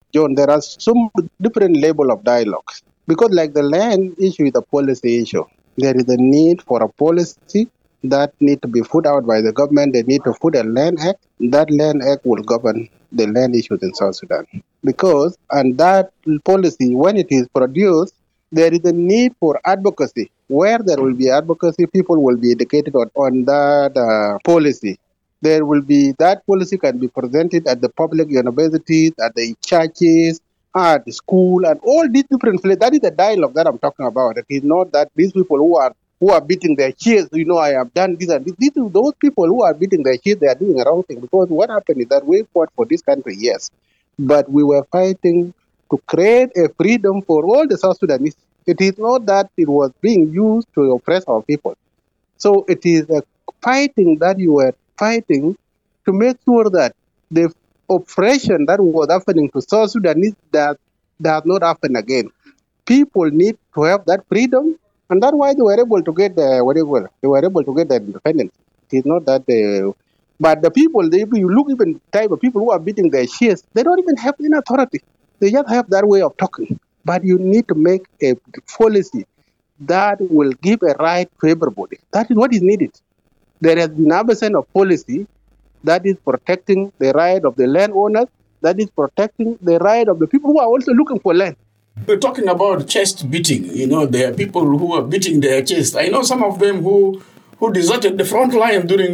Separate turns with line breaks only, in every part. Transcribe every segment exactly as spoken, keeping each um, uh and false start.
John, there are some different level of dialogues because, like the land issue is a policy issue. There is a need for a policy that need to be put out by the government. They need to put a land act. That land act will govern the land issues in South Sudan because, and that policy, when it is produced, there is a need for advocacy. Where there will be advocacy, people will be educated on, on that uh, policy. There will be that policy can be presented at the public universities, at the churches, at the school, and all these different places. That is the dialogue that I'm talking about. It is not that these people who are who are beating their chests, you know, I have done this and this. These are those people who are beating their chests, they are doing the wrong thing. Because what happened is that we fought for this country, yes, but we were fighting to create a freedom for all the South Sudanese. It is not that it was being used to oppress our people. So it is a fighting that you were fighting to make sure that the oppression that was happening to South Sudanese that does not happen again. People need to have that freedom, and that's why they were able to get the whatever they were able to get the independence. It is not that they, but the people, they, if you look even type of people who are beating their chests, they don't even have any authority. They just have that way of talking. But you need to make a policy that will give a right to everybody. That is what is needed. There has been absence of policy that is protecting the right of the landowners, that is protecting the right of the people who are also looking for land.
We're talking about chest beating. You know, there are people who are beating their chest. I know some of them who who deserted the front line during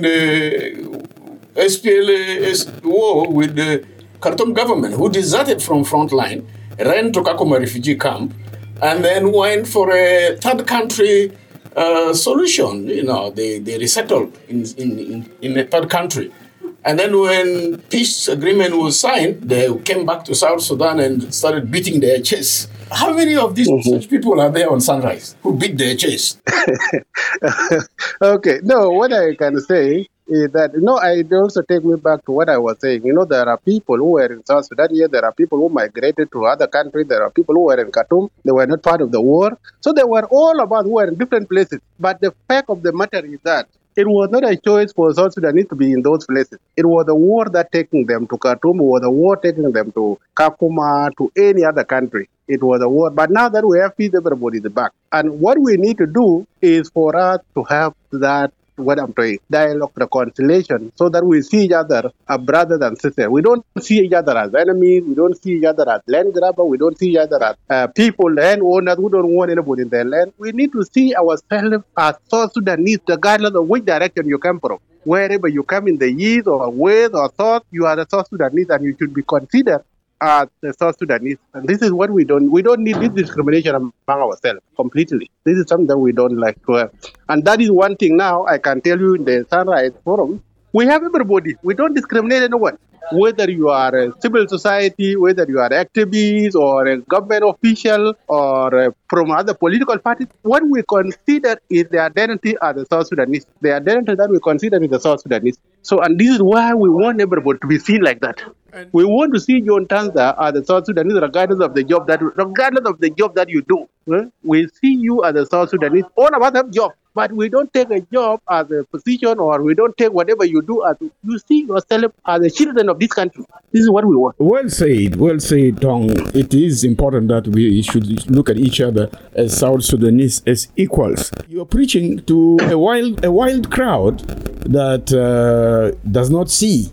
the S P L A war with the Khartoum government, who deserted from front line, ran to Kakuma refugee camp, and then went for a third country uh, solution. You know, they, they resettled in, in, in, in a third country. And then when peace agreement was signed, they came back to South Sudan and started beating their chests. How many of these mm-hmm. such people are there on Sunrise who beat their chests?
Okay, no, what I can say is that, you know, I also take me back to what I was saying. You know, there are people who were in South Sudan here, there are people who migrated to other countries, there are people who were in Khartoum, they were not part of the war. So they were all of us who were in different places. But the fact of the matter is that it was not a choice for South Sudanese to be in those places. It was the war that taking them to Khartoum, it was the war taking them to Kakuma, to any other country. It was a war. But now that we have peace, everybody is back. And what we need to do is for us to have that, what I'm saying, dialogue, reconciliation, so that we see each other as brothers and sisters. We don't see each other as enemies. We don't see each other as land grabbers. We don't see each other as uh, people, land owners who don't want anybody in their land. We need to see ourselves as South Sudanese, regardless of which direction you come from. Wherever you come in the east or west or south, you are a South Sudanese and you should be considered as the South Sudanese. And this is what we don't, we don't need this discrimination among ourselves completely. This is something that we don't like to have. And that is one thing now I can tell you in the Sunrise Forum, we have everybody. We don't discriminate anyone. Whether you are a civil society, whether you are activist or a government official or from other political parties, what we consider is the identity as the South Sudanese. The identity that we consider is the South Sudanese. So, and this is why we want everybody to be seen like that. We want to see John Tanza as the South Sudanese, regardless of the job that, regardless of the job that you do. Eh? We see you as a South Sudanese. All of us have jobs, but we don't take a job as a position, or we don't take whatever you do as you see yourself as a citizen of this country. This is what we want.
Well said, well said, Tong. It is important that we should look at each other as South Sudanese as equals. You're preaching to a wild, a wild crowd that uh, does not see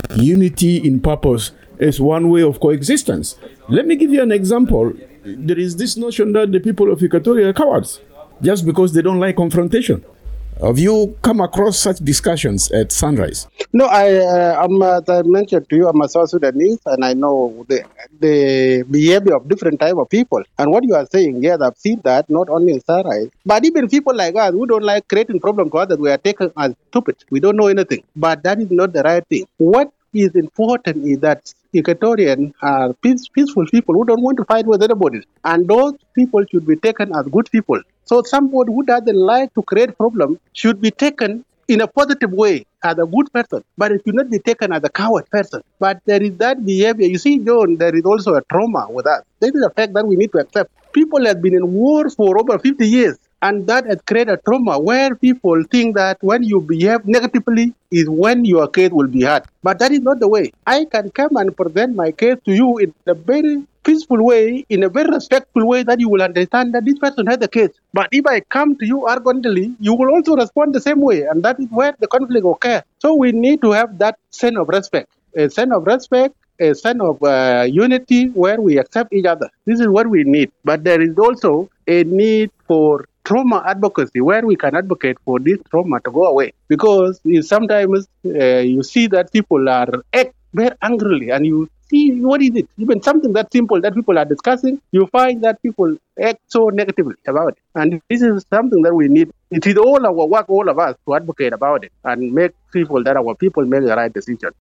unity in purpose as one way of coexistence. Let me give you an example. There is this notion that the people of Equatoria are cowards just because they don't like confrontation. Have you come across such discussions at Sunrise?
No, I, uh, I'm, as I mentioned to you, I'm a South Sudanese, and I know the the behavior of different type of people. And what you are saying, yes, I've seen that, not only in Sunrise, but even people like us who don't like creating problems to others, we are taken as stupid. We don't know anything. But that is not the right thing. What is important is that Equatorians are peace, peaceful people who don't want to fight with anybody. And those people should be taken as good people. So somebody who doesn't like to create problems should be taken in a positive way as a good person, but it should not be taken as a coward person. But there is that behavior. You see, John, there is also a trauma with us. This is a fact that we need to accept. People have been in war for over fifty years. And that has created a trauma where people think that when you behave negatively is when your case will be heard. But that is not the way. I can come and present my case to you in a very peaceful way, in a very respectful way that you will understand that this person has a case. But if I come to you arrogantly, you will also respond the same way. And that is where the conflict occurs. So we need to have that sense of respect, a sense of respect, a sense of uh, unity where we accept each other. This is what we need. But there is also a need for trauma advocacy where we can advocate for this trauma to go away. Because sometimes uh, you see that people are act very angrily and you see what is it? Even something that simple that people are discussing, you find that people act so negatively about it. And this is something that we need. It is all our work, all of us, to advocate about it and make people that our people make the right decision.